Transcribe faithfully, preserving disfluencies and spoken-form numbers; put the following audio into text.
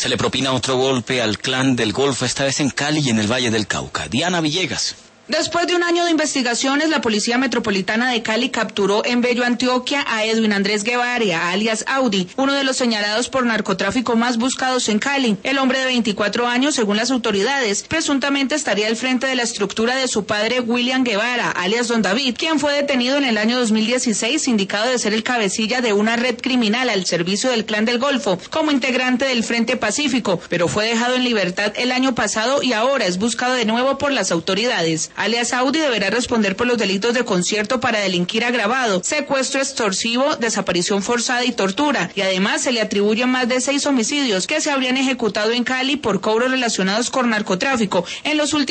Se le propina otro golpe al clan del Golfo, esta vez en Cali y en el Valle del Cauca. Diana Villegas. Después de un año de investigaciones, la Policía Metropolitana de Cali capturó en Bello, Antioquia, a Edwin Andrés Guevara, alias Audi, uno de los señalados por narcotráfico más buscados en Cali. El hombre de veinticuatro años, según las autoridades, presuntamente estaría al frente de la estructura de su padre William Guevara, alias Don David, quien fue detenido en el año dos mil dieciséis, indicado de ser el cabecilla de una red criminal al servicio del Clan del Golfo, como integrante del Frente Pacífico, pero fue dejado en libertad el año pasado y ahora es buscado de nuevo por las autoridades. Alias Audi deberá responder por los delitos de concierto para delinquir agravado, secuestro extorsivo, desaparición forzada y tortura, y además se le atribuyen más de seis homicidios que se habrían ejecutado en Cali por cobros relacionados con narcotráfico en los últimos